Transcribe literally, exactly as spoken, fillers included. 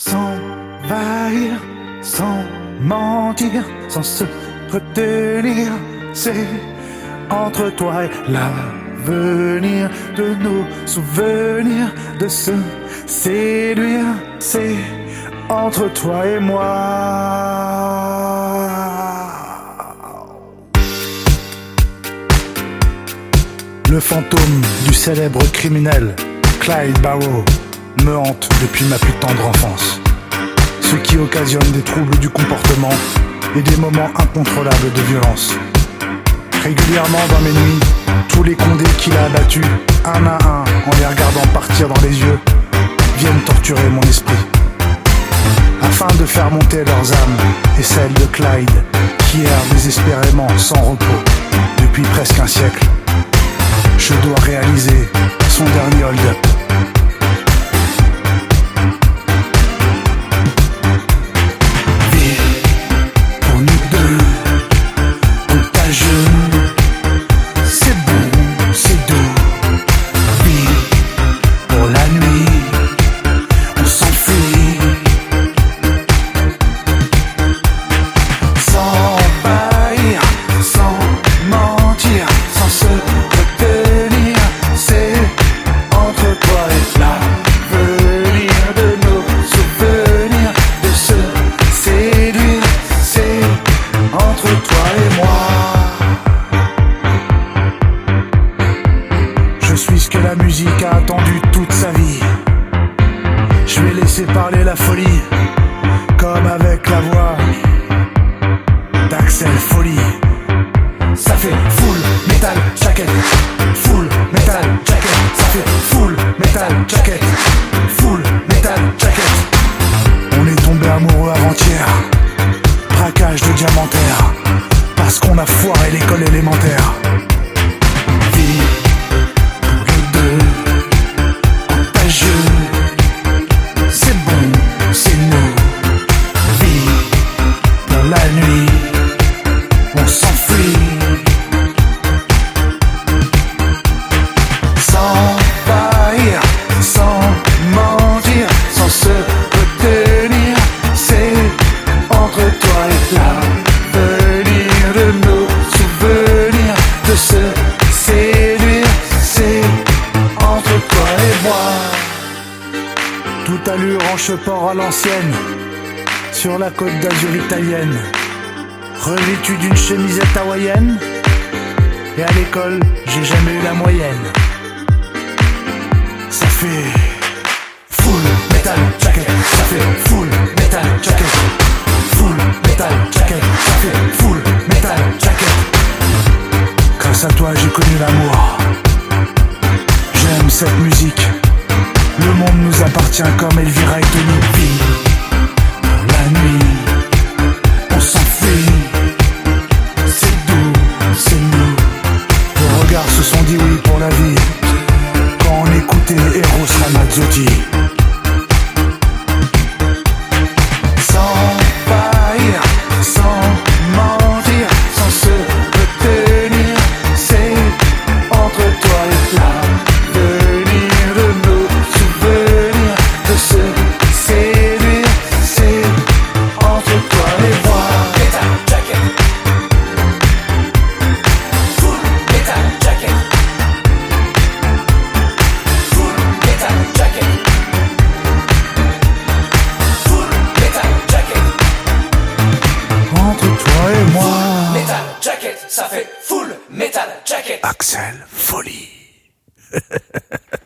S'envahir, sans mentir, sans se retenir, c'est entre toi et l'avenir de nos souvenirs, de se séduire, c'est entre toi et moi. Le fantôme du célèbre criminel Clyde Barrow me hante depuis ma plus tendre enfance. Ce qui occasionne des troubles du comportement et des moments incontrôlables de violence. Régulièrement dans mes nuits, tous les condés qu'il a abattus, un à un, en les regardant partir dans les yeux, viennent torturer mon esprit. Afin de faire monter leurs âmes et celles de Clyde, qui erre désespérément sans repos depuis presque un siècle, je dois réaliser son dernier hold-up. Je suis ce que la musique a attendu toute sa vie. Je vais laisser parler la folie, comme avec la voix d'Axel Foley. Ça fait full metal jacket, full metal jacket. Ça fait full metal jacket, full metal jacket. On est tombé amoureux avant-hier, braquage de diamantaire, parce qu'on a foiré l'école élémentaire. Vie c'est bon, c'est nous. Vie pour la nuit, on s'enfuit. Sans faillir, sans mentir, sans se retenir, c'est entre toi et l'avenir de nos souvenirs, de se séduire, c'est entre toi et moi. Toute allure en cheport à l'ancienne, sur la côte d'Azur italienne, revêtu d'une chemisette hawaïenne, et à l'école, j'ai jamais eu la moyenne. Ça fait full metal jacket, ça fait full metal jacket, full metal jacket, ça fait full metal jacket. Grâce à toi, j'ai connu l'amour. J'aime cette musique. Le monde nous appartient comme Elvira et Tony. Vie pour la nuit, on s'enfuit. C'est doux, c'est nous. Vos regards se sont dit oui pour la vie quand on écoutait Eros Ramazzotti. Sans faillir, sans mentir, sans se retenir, c'est entre toi et l'avenir de nos souvenirs, de se séduire, c'est entre toi et moi. Metal jacket, full metal jacket, full metal jacket, full metal jacket. Entre toi et moi, full metal jacket, ça fait full metal jacket. Axel Foley.